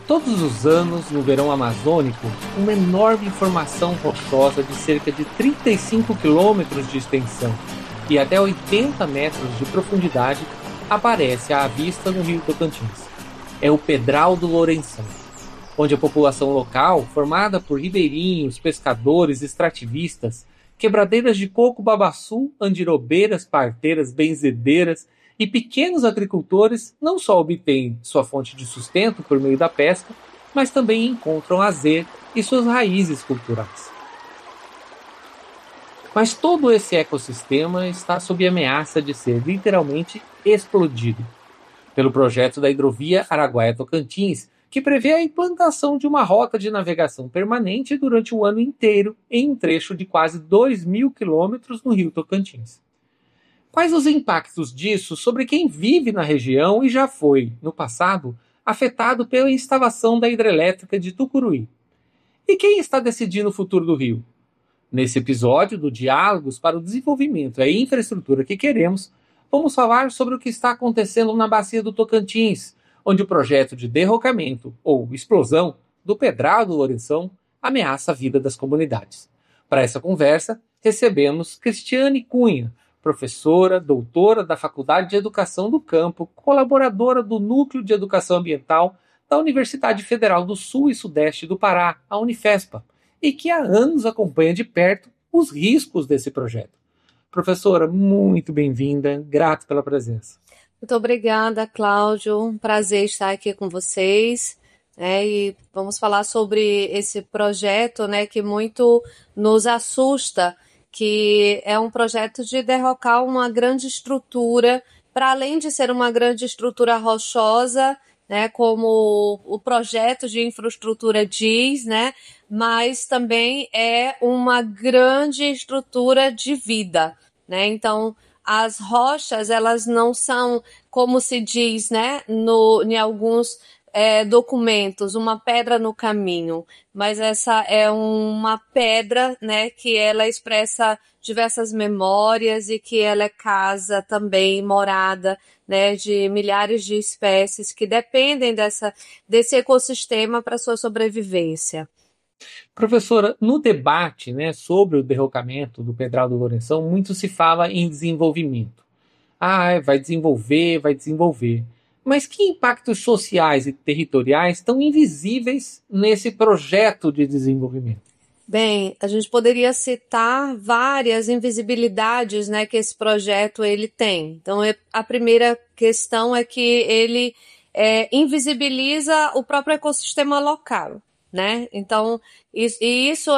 Todos os anos, no verão amazônico, uma enorme formação rochosa de cerca de 35 quilômetros de extensão e até 80 metros de profundidade aparece à vista no rio Tocantins. É o Pedral do Lourenção, onde a população local, formada por ribeirinhos, pescadores, extrativistas, quebradeiras de coco babaçu, andirobeiras, parteiras, benzedeiras e pequenos agricultores, não só obtêm sua fonte de sustento por meio da pesca, mas também encontram lazer e suas raízes culturais. Mas todo esse ecossistema está sob ameaça de ser literalmente explodido pelo projeto da hidrovia Araguaia-Tocantins, que prevê a implantação de uma rota de navegação permanente durante o ano inteiro em um trecho de quase 2.000 quilômetros no rio Tocantins. Quais os impactos disso sobre quem vive na região e já foi, no passado, afetado pela instalação da hidrelétrica de Tucuruí? E quem está decidindo o futuro do rio? Nesse episódio do Diálogos para o Desenvolvimento e a Infraestrutura que Queremos, vamos falar sobre o que está acontecendo na Bacia do Tocantins, onde o projeto de derrocamento, ou explosão, do Pedral do Lourenção ameaça a vida das comunidades. Para essa conversa, recebemos Cristiane Cunha, professora, doutora da Faculdade de Educação do Campo, colaboradora do Núcleo de Educação Ambiental da Universidade Federal do Sul e Sudeste do Pará, a Unifespa, e que há anos acompanha de perto os riscos desse projeto. Professora, muito bem-vinda, grato pela presença. Muito obrigada, Cláudio. Um prazer estar aqui com vocês. E vamos falar sobre esse projeto, que muito nos assusta, que é um projeto de derrocar uma grande estrutura, para além de ser uma grande estrutura rochosa, como o projeto de infraestrutura diz, mas também é uma grande estrutura de vida, Então, as rochas, elas não são, como se diz, em alguns documentos, uma pedra no caminho, mas essa é uma pedra, que ela expressa diversas memórias e que ela é casa também, morada, de milhares de espécies que dependem desse ecossistema para sua sobrevivência. Professora, no debate sobre o derrocamento do Pedral do Lourenção, muito se fala em desenvolvimento. Vai desenvolver. Mas que impactos sociais e territoriais estão invisíveis nesse projeto de desenvolvimento? Bem, a gente poderia citar várias invisibilidades que esse projeto ele tem. Então, a primeira questão é que ele invisibiliza o próprio ecossistema local. Então, isso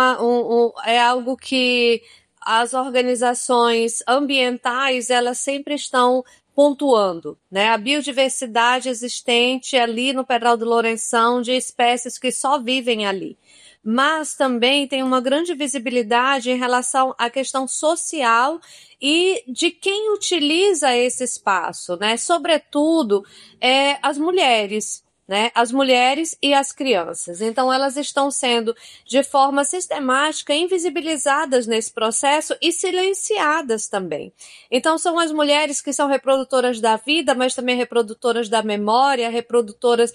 é algo que as organizações ambientais, elas sempre estão pontuando, a biodiversidade existente ali no Pedral do Lourenção de espécies que só vivem ali. Mas também tem uma grande visibilidade em relação à questão social e de quem utiliza esse espaço, Sobretudo, as mulheres. As mulheres e as crianças. Então, elas estão sendo, de forma sistemática, invisibilizadas nesse processo e silenciadas também. Então, são as mulheres que são reprodutoras da vida, mas também reprodutoras da memória, reprodutoras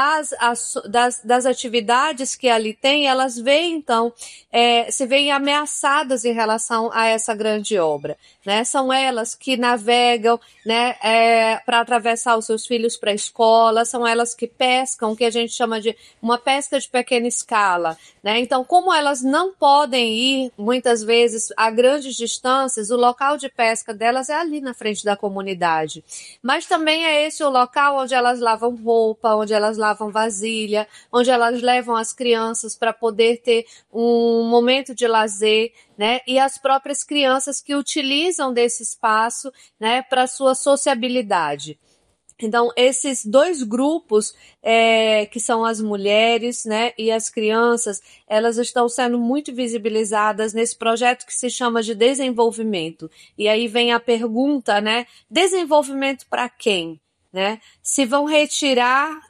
das atividades que ali tem, elas veem, então, se veem ameaçadas em relação a essa grande obra. São elas que navegam para atravessar os seus filhos para a escola, são elas que pescam, que a gente chama de uma pesca de pequena escala, Então, como elas não podem ir, muitas vezes, a grandes distâncias, o local de pesca delas é ali na frente da comunidade. Mas também é esse o local onde elas lavam roupa, onde elas lavam vasilha, onde elas levam as crianças para poder ter um momento de lazer, E as próprias crianças que utilizam desse espaço, para sua sociabilidade. Então, esses dois grupos, que são as mulheres, e as crianças, elas estão sendo muito visibilizadas nesse projeto que se chama de desenvolvimento. E aí vem a pergunta, desenvolvimento para quem? Se vão retirar,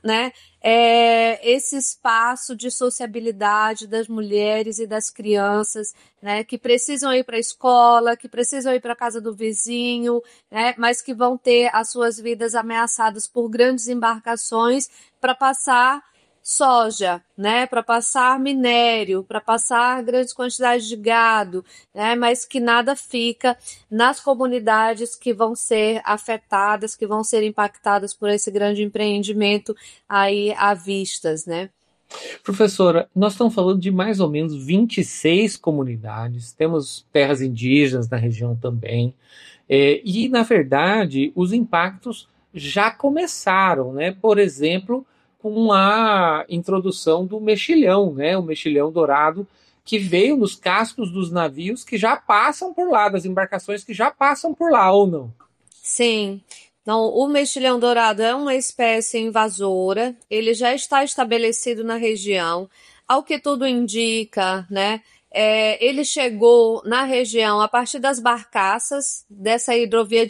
esse espaço de sociabilidade das mulheres e das crianças, que precisam ir para a escola, que precisam ir para a casa do vizinho, mas que vão ter as suas vidas ameaçadas por grandes embarcações para passar soja, né, para passar minério, para passar grandes quantidades de gado, né, mas que nada fica nas comunidades que vão ser afetadas, que vão ser impactadas por esse grande empreendimento aí à vistas, né? Professora, nós estamos falando de mais ou menos 26 comunidades, temos terras indígenas na região também, e, na verdade, os impactos já começaram, né? Por exemplo, com a introdução do mexilhão, né? O mexilhão dourado, que veio nos cascos dos navios que já passam por lá, das embarcações que já passam por lá, ou não? Sim. Então, o mexilhão dourado é uma espécie invasora, ele já está estabelecido na região, ao que tudo indica, né? Ele chegou na região a partir das barcaças dessa hidrovia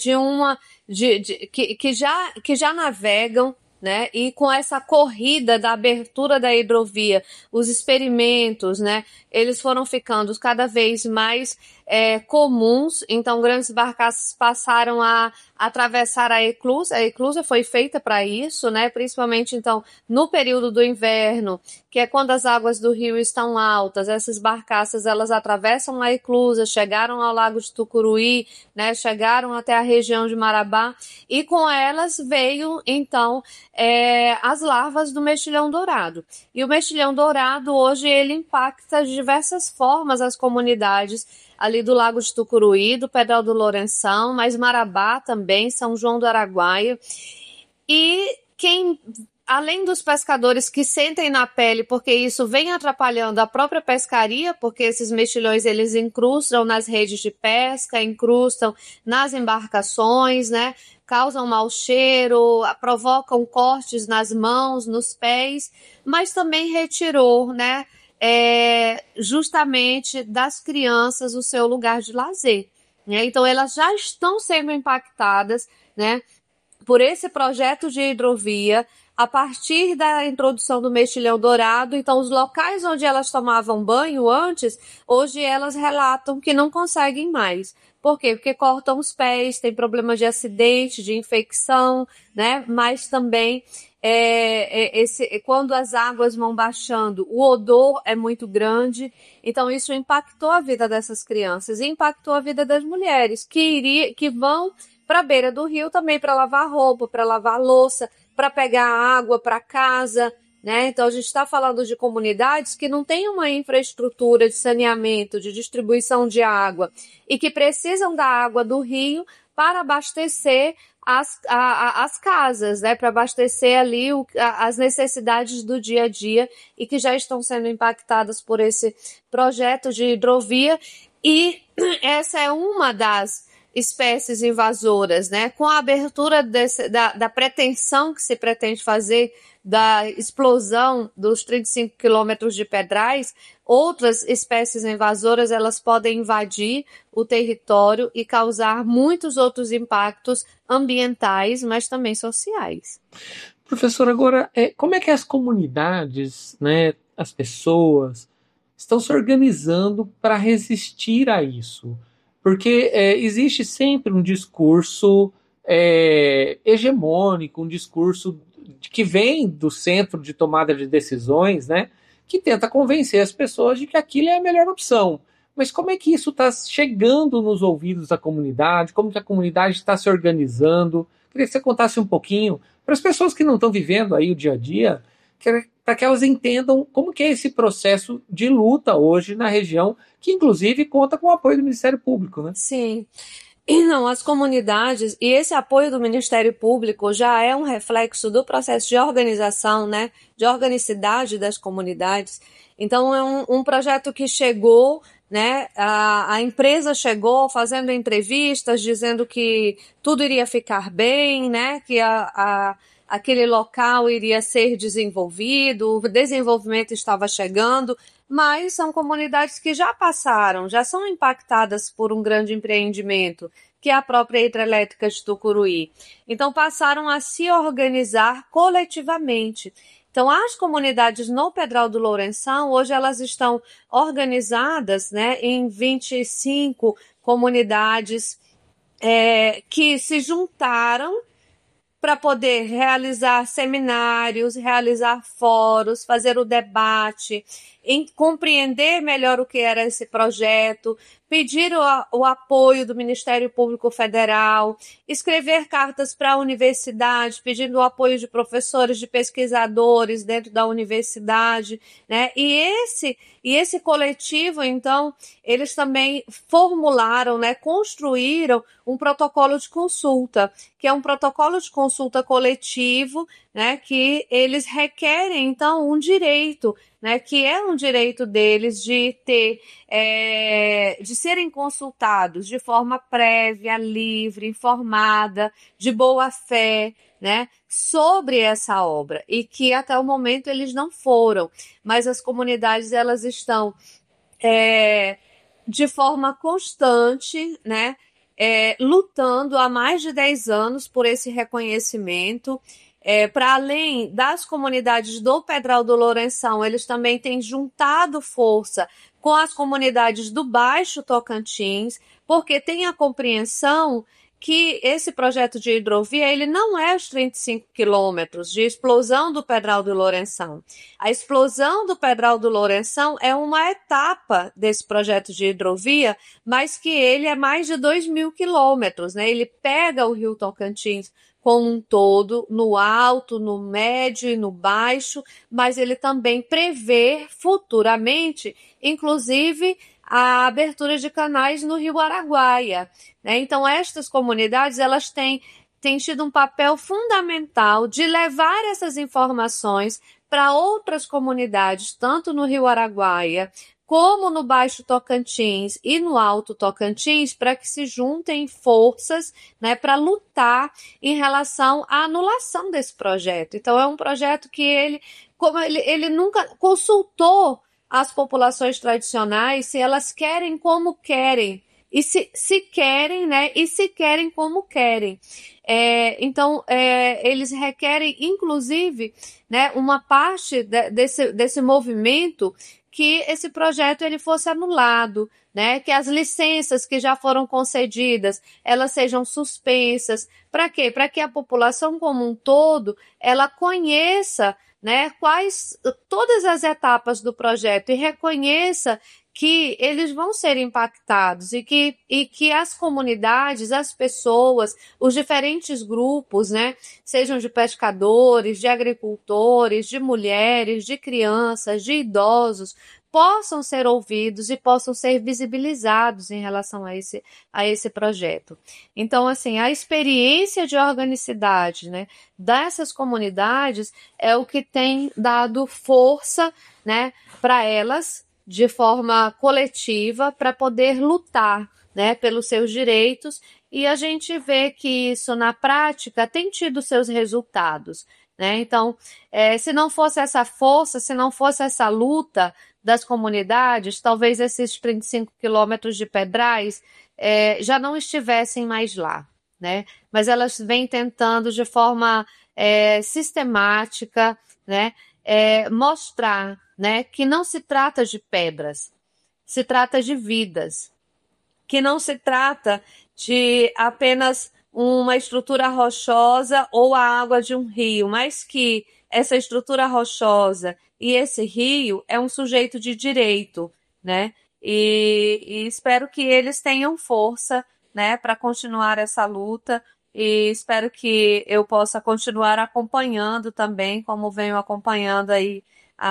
que já navegam, né? E com essa corrida da abertura da hidrovia, os experimentos, né? Eles foram ficando cada vez mais comuns. Então, grandes barcaças passaram a atravessar a eclusa. A eclusa foi feita para isso, né? Principalmente, então, no período do inverno, que é quando as águas do rio estão altas. Essas barcaças, elas atravessam a eclusa, chegaram ao lago de Tucuruí, né? Chegaram até a região de Marabá, e com elas veio, então, as larvas do mexilhão dourado. E o mexilhão dourado, hoje, ele impacta de diversas formas as comunidades ali do Lago de Tucuruí, do Pedral do Lourenção, mas Marabá também, São João do Araguaia. E além dos pescadores que sentem na pele, porque isso vem atrapalhando a própria pescaria, porque esses mexilhões, eles incrustam nas redes de pesca, incrustam nas embarcações, né? Causam mau cheiro, provocam cortes nas mãos, nos pés, mas também retirou, né? Justamente das crianças o seu lugar de lazer, né? Então elas já estão sendo impactadas, né, por esse projeto de hidrovia a partir da introdução do mexilhão dourado. Então os locais onde elas tomavam banho antes, hoje elas relatam que não conseguem mais. Por quê? Porque cortam os pés, tem problemas de acidente, de infecção, né? Mas também quando as águas vão baixando, o odor é muito grande. Então isso impactou a vida dessas crianças e impactou a vida das mulheres que vão para a beira do rio também para lavar roupa, para lavar louça, para pegar água para casa, né? Então a gente está falando de comunidades que não têm uma infraestrutura de saneamento, de distribuição de água e que precisam da água do rio para abastecer as casas, né? Para abastecer ali as necessidades do dia a dia e que já estão sendo impactadas por esse projeto de hidrovia. E essa é uma das espécies invasoras, né? Com a abertura da pretensão que se pretende fazer da explosão dos 35 quilômetros de pedrais, outras espécies invasoras, elas podem invadir o território e causar muitos outros impactos ambientais, mas também sociais. Professor, agora, como é que as comunidades, né, as pessoas, estão se organizando para resistir a isso? Porque existe sempre um discurso hegemônico, um discurso que vem do centro de tomada de decisões, né, que tenta convencer as pessoas de que aquilo é a melhor opção. Mas como é que isso está chegando nos ouvidos da comunidade? Como que a comunidade está se organizando? Queria que você contasse um pouquinho para as pessoas que não estão vivendo aí o dia a dia, para que elas entendam como que é esse processo de luta hoje na região, que inclusive conta com o apoio do Ministério Público, né? Sim. E não, as comunidades, e esse apoio do Ministério Público já é um reflexo do processo de organização, né, de organicidade das comunidades. Então é um projeto que chegou, né, a empresa chegou fazendo entrevistas, dizendo que tudo iria ficar bem, né, que aquele local iria ser desenvolvido, o desenvolvimento estava chegando, mas são comunidades que já passaram, já são impactadas por um grande empreendimento, que é a própria hidrelétrica de Tucuruí. Então passaram a se organizar coletivamente. Então as comunidades no Pedral do Lourenção, hoje elas estão organizadas, né, em 25 comunidades que se juntaram para poder realizar seminários, realizar fóruns, fazer o debate, compreender melhor o que era esse projeto, pedir o apoio do Ministério Público Federal, escrever cartas para a universidade, pedindo o apoio de professores, de pesquisadores dentro da universidade, né? E esse coletivo, então, eles também formularam, né, construíram um protocolo de consulta, que é um protocolo de consulta coletivo, né, que eles requerem, então, um direito, né, que é um direito deles de ter, de serem consultados de forma prévia, livre, informada, de boa fé, né, sobre essa obra, e que até o momento eles não foram, mas as comunidades elas estão de forma constante, né, lutando há mais de 10 anos por esse reconhecimento. Para além das comunidades do Pedral do Lourenção, eles também têm juntado força com as comunidades do Baixo Tocantins, porque tem a compreensão que esse projeto de hidrovia ele não é os 35 quilômetros de explosão do Pedral do Lourenção. A explosão do Pedral do Lourenção é uma etapa desse projeto de hidrovia, mas que ele é mais de 2.000 quilômetros, né? Ele pega o Rio Tocantins como um todo, no alto, no médio e no baixo, mas ele também prevê futuramente, inclusive, a abertura de canais no Rio Araguaia, né? Então, estas comunidades, elas têm tido um papel fundamental de levar essas informações para outras comunidades, tanto no Rio Araguaia, como no Baixo Tocantins e no Alto Tocantins, para que se juntem forças, né, para lutar em relação à anulação desse projeto. Então, é um projeto que ele nunca consultou as populações tradicionais se elas querem como querem, e se querem, né, e se querem como querem. Então, eles requerem, inclusive, né, uma parte desse movimento que esse projeto ele fosse anulado, né? Que as licenças que já foram concedidas, elas sejam suspensas. Para quê? Para que a população como um todo, ela conheça, né, todas as etapas do projeto e reconheça que eles vão ser impactados e que as comunidades, as pessoas, os diferentes grupos, né, sejam de pescadores, de agricultores, de mulheres, de crianças, de idosos, possam ser ouvidos e possam ser visibilizados em relação a esse projeto. Então, assim, a experiência de organicidade, né, dessas comunidades é o que tem dado força, né, para elas, de forma coletiva, para poder lutar, né, pelos seus direitos, e a gente vê que isso na prática tem tido seus resultados, né? Então, se não fosse essa força, se não fosse essa luta das comunidades, talvez esses 35 quilômetros de pedrais já não estivessem mais lá, né? Mas elas vêm tentando de forma sistemática, né, mostrar, né, que não se trata de pedras, se trata de vidas, que não se trata de apenas uma estrutura rochosa ou a água de um rio, mas que essa estrutura rochosa e esse rio é um sujeito de direito, né? E espero que eles tenham força, né, para continuar essa luta, e espero que eu possa continuar acompanhando também, como venho acompanhando aí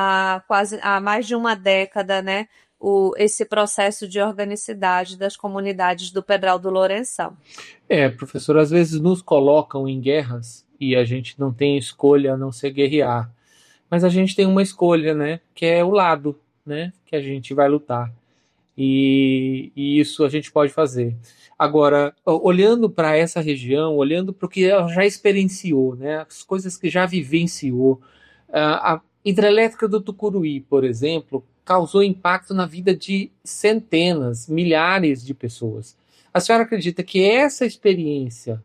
há mais de uma década, né, esse processo de organicidade das comunidades do Pedral do Lourenção. Professor, às vezes nos colocam em guerras e a gente não tem escolha a não ser guerrear. Mas a gente tem uma escolha, né, que é o lado, né, que a gente vai lutar. E isso a gente pode fazer. Agora, olhando para essa região, olhando para o que ela já experienciou, né, as coisas que já vivenciou, a hidrelétrica do Tucuruí, por exemplo, causou impacto na vida de centenas, milhares de pessoas. A senhora acredita que essa experiência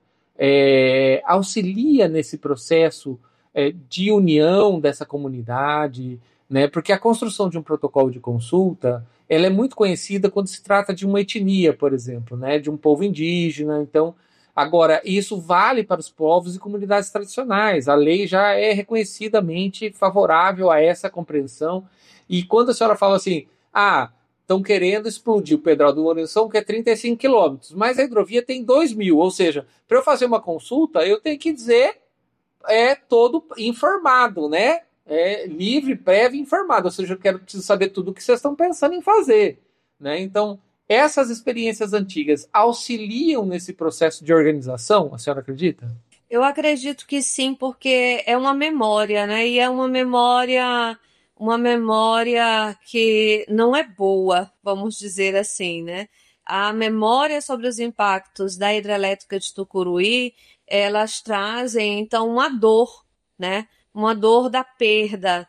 auxilia nesse processo de união dessa comunidade, né? Porque a construção de um protocolo de consulta ela é muito conhecida quando se trata de uma etnia, por exemplo, né? De um povo indígena. Então, Agora, isso vale para os povos e comunidades tradicionais. A lei já é reconhecidamente favorável a essa compreensão. E quando a senhora fala assim, estão querendo explodir o Pedral do Lourenção, que é 35 quilômetros, mas a hidrovia tem 2.000, ou seja, para eu fazer uma consulta, eu tenho que dizer todo informado, né? Livre, prévio, informado, ou seja, preciso saber tudo o que vocês estão pensando em fazer, né? Então, essas experiências antigas auxiliam nesse processo de organização, a senhora acredita? Eu acredito que sim, porque é uma memória, né? E é uma memória que não é boa, vamos dizer assim, né? A memória sobre os impactos da hidrelétrica de Tucuruí, elas trazem, então, uma dor, né? Uma dor da perda.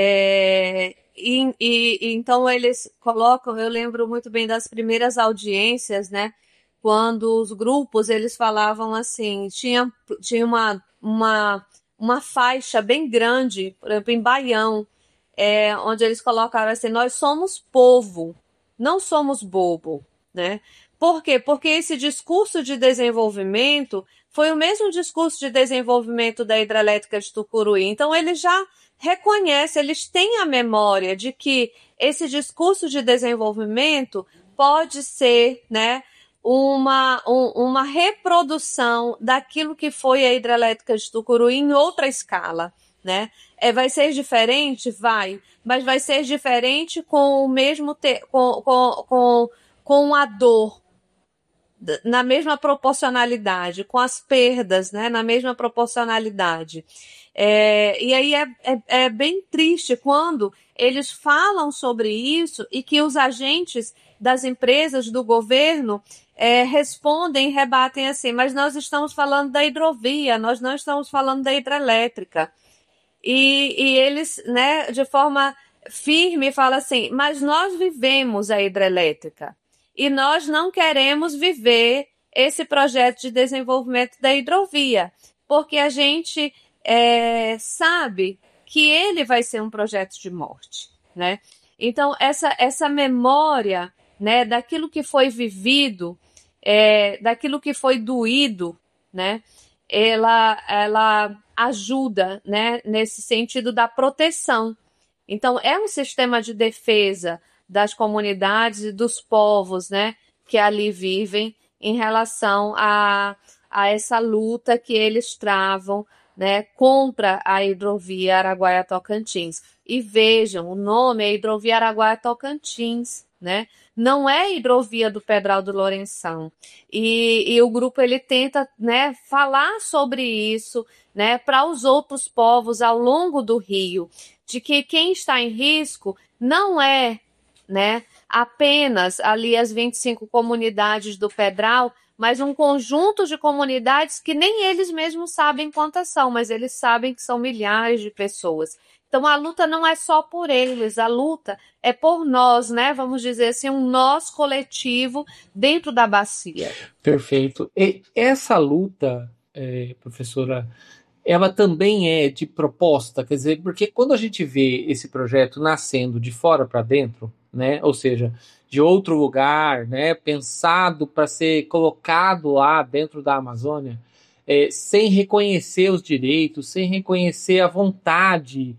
Então eles colocam, eu lembro muito bem das primeiras audiências, né? Quando os grupos eles falavam assim, tinha uma faixa bem grande, por exemplo, em Baião, onde eles colocaram assim, nós somos povo, não somos bobo, né? Por quê? Porque esse discurso de desenvolvimento foi o mesmo discurso de desenvolvimento da hidrelétrica de Tucuruí. Então, eles já reconhecem, eles têm a memória de que esse discurso de desenvolvimento pode ser, né, uma reprodução daquilo que foi a hidrelétrica de Tucuruí em outra escala, né? Vai ser diferente? Vai, mas vai ser diferente com o mesmo com a dor na mesma proporcionalidade, com as perdas, né, na mesma proporcionalidade. E aí é bem triste quando eles falam sobre isso e que os agentes das empresas, do governo, respondem, rebatem assim, mas nós estamos falando da hidrovia, nós não estamos falando da hidrelétrica. E eles, né, de forma firme, falam assim, mas nós vivemos a hidrelétrica e nós não queremos viver esse projeto de desenvolvimento da hidrovia, porque a gente sabe que ele vai ser um projeto de morte, né? Então, essa memória, né, daquilo que foi vivido, daquilo que foi doído, né, ela ajuda, né, nesse sentido da proteção. Então, é um sistema de defesa das comunidades e dos povos, né, que ali vivem em relação a essa luta que eles travam, né, contra a hidrovia Araguaia-Tocantins. E vejam, o nome é hidrovia Araguaia-Tocantins, né? Não é hidrovia do Pedral do Lourenção. E o grupo ele tenta, né, falar sobre isso, né, para os outros povos ao longo do rio, de que quem está em risco não é, né, apenas ali as 25 comunidades do Pedral, mas um conjunto de comunidades que nem eles mesmos sabem quantas são, mas eles sabem que são milhares de pessoas. Então a luta não é só por eles, a luta é por nós, né? Vamos dizer assim, um nós coletivo dentro da bacia. Perfeito. E essa luta, professora, ela também é de proposta, quer dizer, porque quando a gente vê esse projeto nascendo de fora para dentro, né, ou seja, de outro lugar, né, pensado para ser colocado lá dentro da Amazônia, sem reconhecer os direitos, sem reconhecer a vontade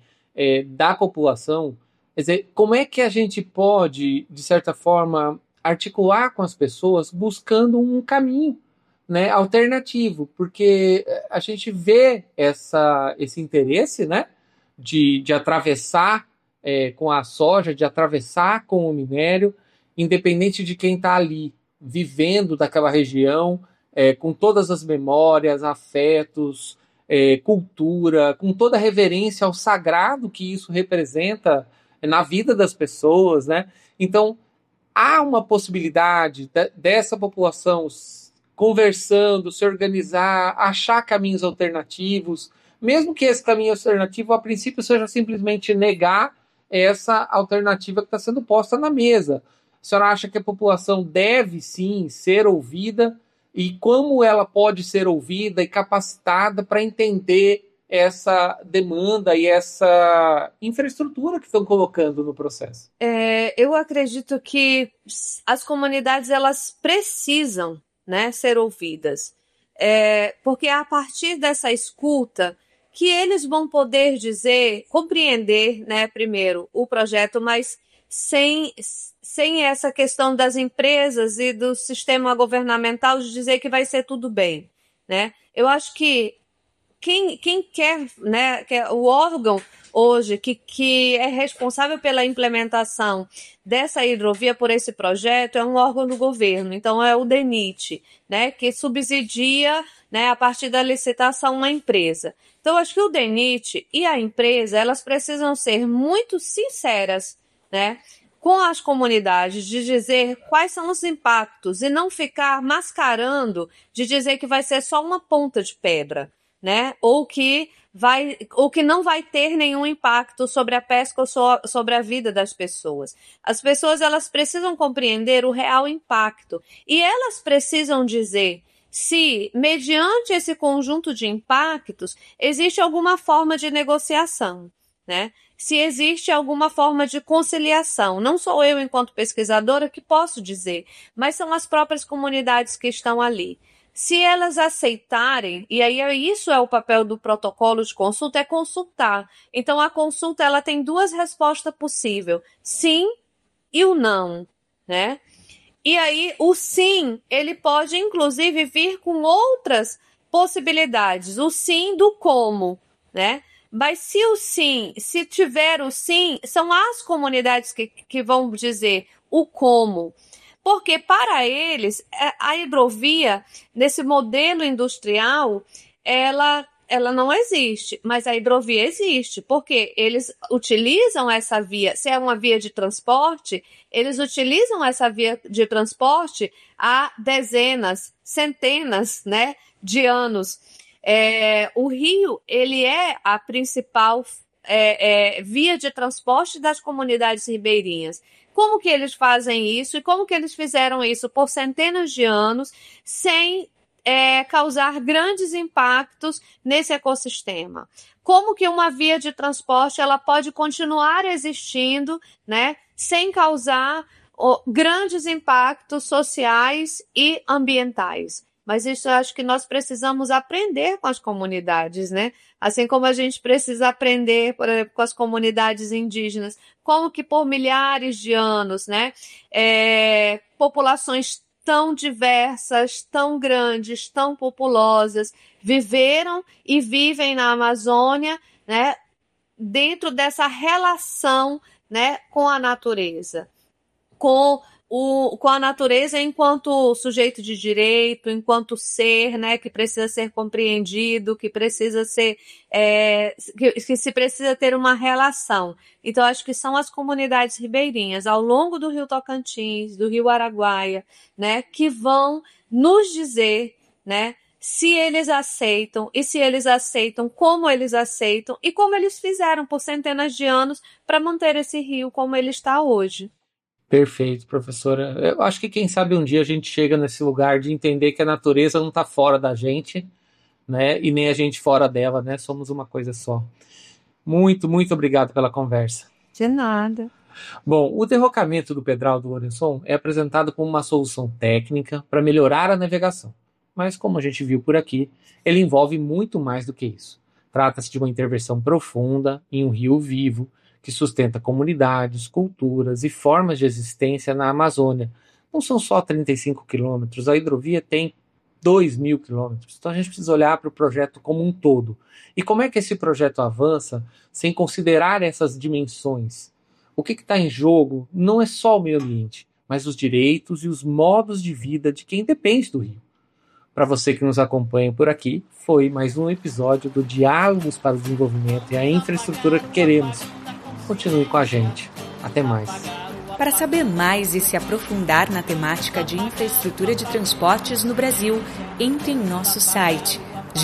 da população, quer dizer, como é que a gente pode, de certa forma, articular com as pessoas buscando um caminho, né, alternativo, porque a gente vê esse interesse, né, de atravessar com a soja, de atravessar com o minério, independente de quem está ali, vivendo daquela região, com todas as memórias, afetos, cultura, com toda a reverência ao sagrado que isso representa na vida das pessoas, né? Então, há uma possibilidade dessa população conversando, se organizar, achar caminhos alternativos, mesmo que esse caminho alternativo, a princípio, seja simplesmente negar essa alternativa que está sendo posta na mesa. A senhora acha que a população deve, sim, ser ouvida? E como ela pode ser ouvida e capacitada para entender essa demanda e essa infraestrutura que estão colocando no processo? Eu acredito que as comunidades elas precisam, né, ser ouvidas. porque é a partir dessa escuta que eles vão poder dizer, compreender, né, primeiro, o projeto, mas sem essa questão das empresas e do sistema governamental de dizer que vai ser tudo bem, né? Eu acho que quem quer, né, o órgão hoje que é responsável pela implementação dessa hidrovia por esse projeto é um órgão do governo, então é o DENIT, né, que subsidia, né, a partir da licitação uma empresa. Então acho que o DENIT e a empresa, elas precisam ser muito sinceras, né, com as comunidades, de dizer quais são os impactos e não ficar mascarando de dizer que vai ser só uma ponta de pedra, né? Ou que não vai ter nenhum impacto sobre a pesca ou sobre a vida das pessoas. As pessoas, elas precisam compreender o real impacto e elas precisam dizer se, mediante esse conjunto de impactos, existe alguma forma de negociação, né? Se existe alguma forma de conciliação. Não sou eu, enquanto pesquisadora, que posso dizer, mas são as próprias comunidades que estão ali. Se elas aceitarem, e aí isso é o papel do protocolo de consulta, é consultar. Então, a consulta, ela tem duas respostas possíveis, sim e o não, né? E aí, o sim, ele pode, inclusive, vir com outras possibilidades. O sim do como, né? Mas se tiver o sim, são as comunidades que vão dizer o como. Porque para eles, a hidrovia, nesse modelo industrial, ela não existe, mas a hidrovia existe, porque eles utilizam essa via, se é uma via de transporte, eles utilizam essa via de transporte há dezenas, centenas, né, de anos. O rio, ele é a principal via de transporte das comunidades ribeirinhas. Como que eles fazem isso e como que eles fizeram isso por centenas de anos sem causar grandes impactos nesse ecossistema? Como que uma via de transporte ela pode continuar existindo, né, sem causar grandes impactos sociais e ambientais? Mas isso eu acho que nós precisamos aprender com as comunidades, né? Assim como a gente precisa aprender, por exemplo, com as comunidades indígenas, como que por milhares de anos, né, populações tão diversas, tão grandes, tão populosas, viveram e vivem na Amazônia, né, dentro dessa relação, né, com a natureza, com a natureza enquanto sujeito de direito, enquanto ser, né, que precisa ser compreendido, que precisa ser, que se precisa ter uma relação. Então, acho que são as comunidades ribeirinhas ao longo do Rio Tocantins, do Rio Araguaia, né, que vão nos dizer, né, se eles aceitam e se eles aceitam, como eles aceitam e como eles fizeram por centenas de anos para manter esse rio como ele está hoje. Perfeito, professora. Eu acho que quem sabe um dia a gente chega nesse lugar de entender que a natureza não está fora da gente, né? E nem a gente fora dela, né? Somos uma coisa só. Muito, muito obrigado pela conversa. De nada. Bom, o derrocamento do Pedral do Lourençon é apresentado como uma solução técnica para melhorar a navegação. Mas, como a gente viu por aqui, ele envolve muito mais do que isso. Trata-se de uma intervenção profunda em um rio vivo, que sustenta comunidades, culturas e formas de existência na Amazônia. Não são só 35 quilômetros, a hidrovia tem 2.000 quilômetros. Então a gente precisa olhar para o projeto como um todo. E como é que esse projeto avança sem considerar essas dimensões? O que está em jogo não é só o meio ambiente, mas os direitos e os modos de vida de quem depende do rio. Para você que nos acompanha por aqui, foi mais um episódio do Diálogos para o Desenvolvimento e a Infraestrutura que Queremos. Continue com a gente. Até mais. Para saber mais e se aprofundar na temática de infraestrutura de transportes no Brasil, entre em nosso site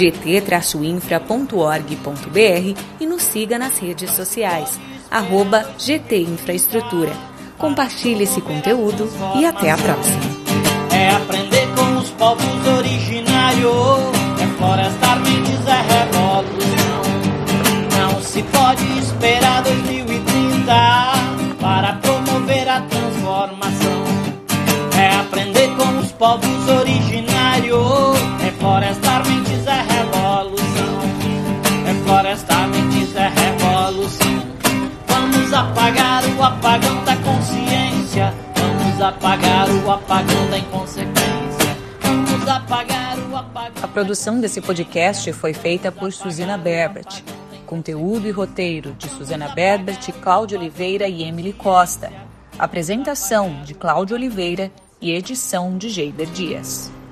gt-infra.org.br e nos siga nas redes sociais, @GTInfraestrutura. Compartilhe esse conteúdo e até a próxima. É aprender com os povos originários, é florestar mentes, é revolução. Não se pode esperar 2030 para promover a transformação. É aprender com os povos originários, é florestar apagar o apagão da consciência. Vamos apagar o apagão da inconsequência. Vamos apagar o apagão. A produção desse podcast foi feita por Suzana Berbert. Conteúdo e roteiro de Suzana Berbert, Cláudia Oliveira e Emily Costa. Apresentação de Cláudia Oliveira e edição de Geider Dias.